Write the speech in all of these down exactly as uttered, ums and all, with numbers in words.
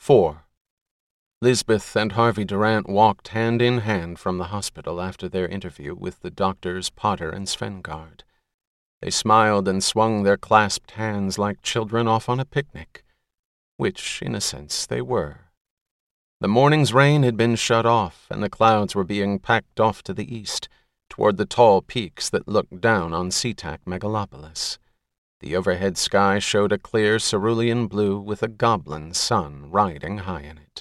Four. Lisbeth and Harvey Durant walked hand in hand from the hospital after their interview with the doctors Potter and Svengard. They smiled and swung their clasped hands like children off on a picnic, which, in a sense, they were. The morning's rain had been shut off, and the clouds were being packed off to the east, toward the tall peaks that looked down on SeaTac megalopolis. The overhead sky showed a clear cerulean blue with a goblin sun riding high in it.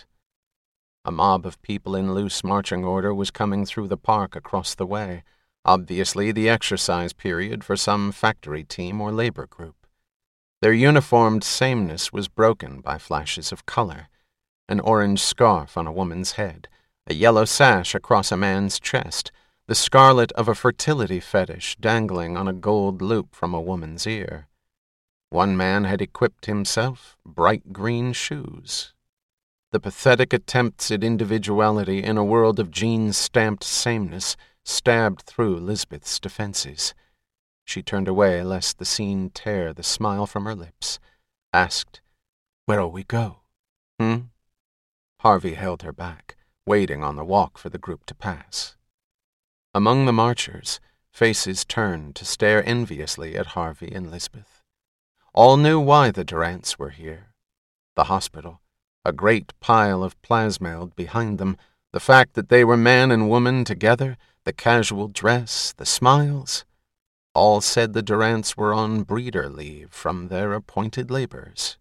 A mob of people in loose marching order was coming through the park across the way, obviously the exercise period for some factory team or labor group. Their uniformed sameness was broken by flashes of color: an orange scarf on a woman's head, a yellow sash across a man's chest, the scarlet of a fertility fetish dangling on a gold loop from a woman's ear. One man had equipped himself bright green shoes. The pathetic attempts at individuality in a world of gene-stamped sameness stabbed through Lisbeth's defenses. She turned away lest the scene tear the smile from her lips, asked, "Where'll we go?" Hmm? Harvey held her back, waiting on the walk for the group to pass. Among the marchers, faces turned to stare enviously at Harvey and Lisbeth. All knew why the Durants were here. The hospital, a great pile of plasmode behind them, the fact that they were man and woman together, the casual dress, the smiles. All said the Durants were on breeder leave from their appointed labors.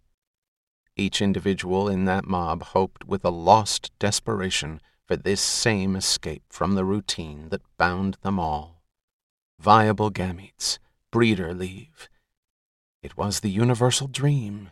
Each individual in that mob hoped with a lost desperation for this same escape from the routine that bound them all. Viable gametes, breeder leave. It was the universal dream.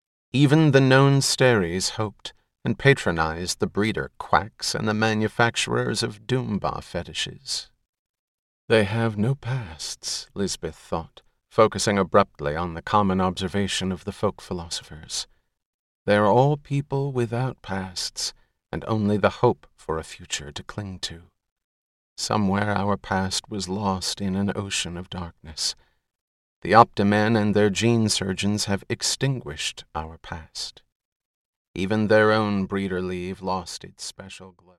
Even the known Steres hoped and patronized the breeder quacks and the manufacturers of Doombah fetishes. They have no pasts, Lisbeth thought, focusing abruptly on the common observation of the folk philosophers. They are all people without pasts, and only the hope for a future to cling to. Somewhere our past was lost in an ocean of darkness. The Optimen and their gene surgeons have extinguished our past. Even their own breeder leave lost its special glow.